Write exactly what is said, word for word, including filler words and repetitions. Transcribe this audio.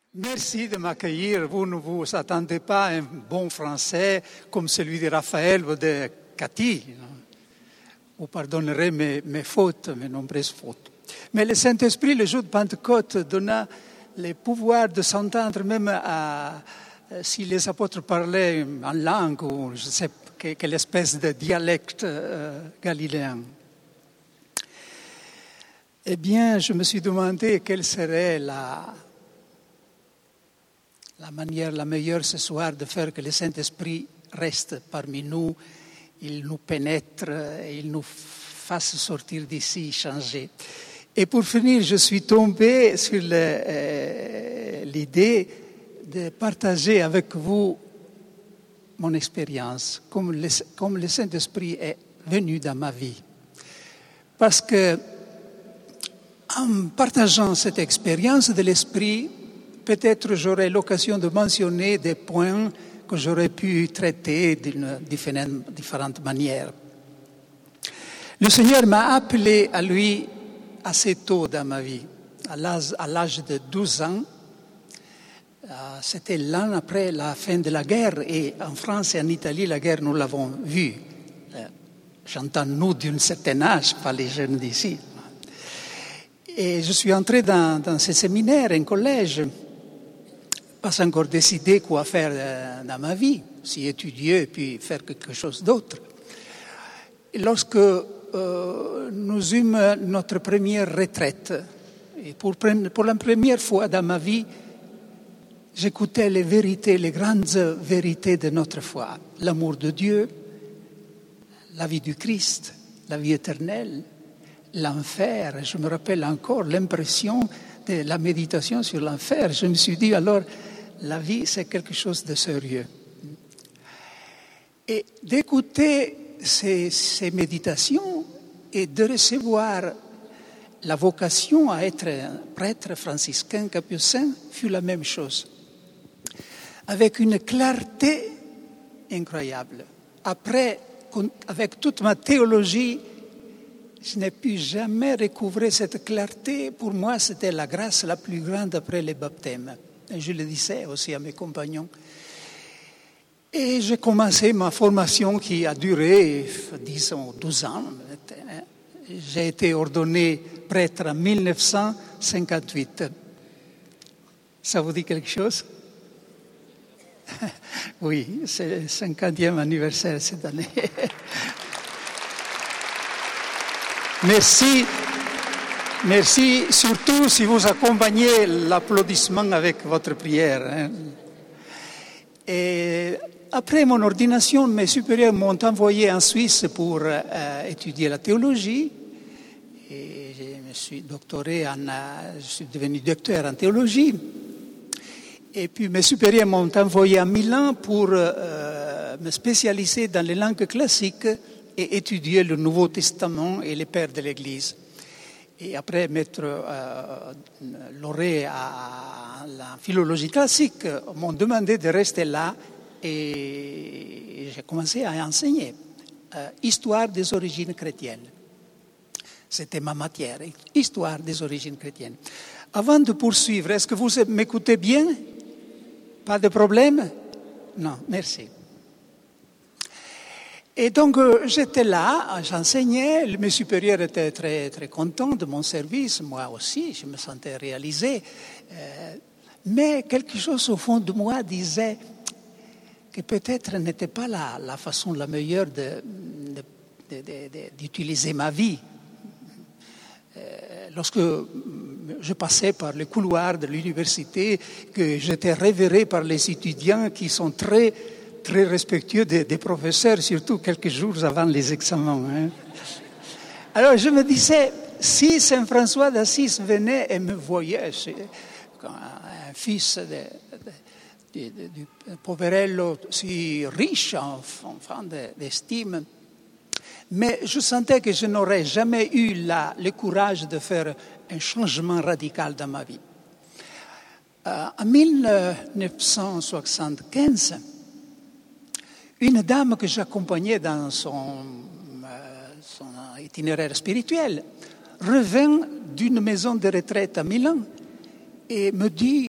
Merci de m'accueillir. Vous ne vous attendez pas à un bon français comme celui de Raphaël ou de Cathy. Vous pardonnerez mes, mes fautes, mes nombreuses fautes. Mais le Saint-Esprit, le jour de Pentecôte, donna le pouvoir de s'entendre même à, si les apôtres parlaient en langue ou je ne sais quelle espèce de dialecte euh, galiléen. Eh bien, je me suis demandé quelle serait la... La manière la meilleure ce soir de faire que le Saint-Esprit reste parmi nous, il nous pénètre, il nous fasse sortir d'ici changés. Et pour finir, je suis tombé sur le, euh, l'idée de partager avec vous mon expérience, comme le, comme le Saint-Esprit est venu dans ma vie. Parce que en partageant cette expérience de l'Esprit, peut-être j'aurai l'occasion de mentionner des points que j'aurais pu traiter d'une différente, différente manière. Le Seigneur m'a appelé à lui assez tôt dans ma vie, à l'âge, à l'âge de douze ans. C'était l'an après la fin de la guerre et en France et en Italie, la guerre, nous l'avons vue. J'entends nous d'un certain âge, pas les jeunes d'ici. Et je suis entré dans, dans ce séminaire, un collège, pas encore décidé quoi faire dans ma vie, si étudier puis faire quelque chose d'autre. Et lorsque euh, nous eûmes notre première retraite, et pour, pour la première fois dans ma vie, j'écoutais les vérités, les grandes vérités de notre foi. L'amour de Dieu, la vie du Christ, la vie éternelle, l'enfer. Je me rappelle encore l'impression de la méditation sur l'enfer. Je me suis dit alors, la vie c'est quelque chose de sérieux. Et d'écouter ces, ces méditations et de recevoir la vocation à être un prêtre franciscain capucin fut la même chose. Avec une clarté incroyable. Après, avec toute ma théologie, je n'ai pu jamais recouvrer cette clarté. Pour moi, c'était la grâce la plus grande après les baptêmes. Et je le disais aussi à mes compagnons. Et j'ai commencé ma formation qui a duré, disons, douze ans. J'ai été ordonné prêtre en dix-neuf cent cinquante-huit. Ça vous dit quelque chose? Oui, c'est le cinquantième anniversaire cette année. Merci, merci surtout si vous accompagnez l'applaudissement avec votre prière. Hein. Et après mon ordination, mes supérieurs m'ont envoyé en Suisse pour euh, étudier la théologie. Et je me suis doctoré en, euh, je suis devenu docteur en théologie. Et puis mes supérieurs m'ont envoyé à Milan pour euh, me spécialiser dans les langues classiques et étudier le Nouveau Testament et les pères de l'Église. Et après m'être euh, lauré à la philologie classique, m'ont demandé de rester là et j'ai commencé à enseigner euh, Histoire des origines chrétiennes. C'était ma matière, Histoire des origines chrétiennes. Avant de poursuivre, est-ce que vous m'écoutez bien? Pas de problème? Non, merci. Et donc, euh, j'étais là, j'enseignais, mes supérieurs étaient très, très contents de mon service, moi aussi, je me sentais réalisé. Euh, mais quelque chose au fond de moi disait que peut-être n'était pas la, la façon la meilleure de, de, de, de, de, d'utiliser ma vie. Euh, lorsque je passais par les couloirs de l'université, que j'étais révéré par les étudiants qui sont très... très respectueux des, des professeurs, surtout quelques jours avant les examens. Hein. Alors je me disais, si Saint François d'Assise venait et me voyait, c'est un fils de, de, de, de, du poverello si riche, enfant d'estime, mais je sentais que je n'aurais jamais eu la, le courage de faire un changement radical dans ma vie. Euh, en dix-neuf cent soixante-quinze, une dame que j'accompagnais dans son, euh, son itinéraire spirituel revint d'une maison de retraite à Milan et me dit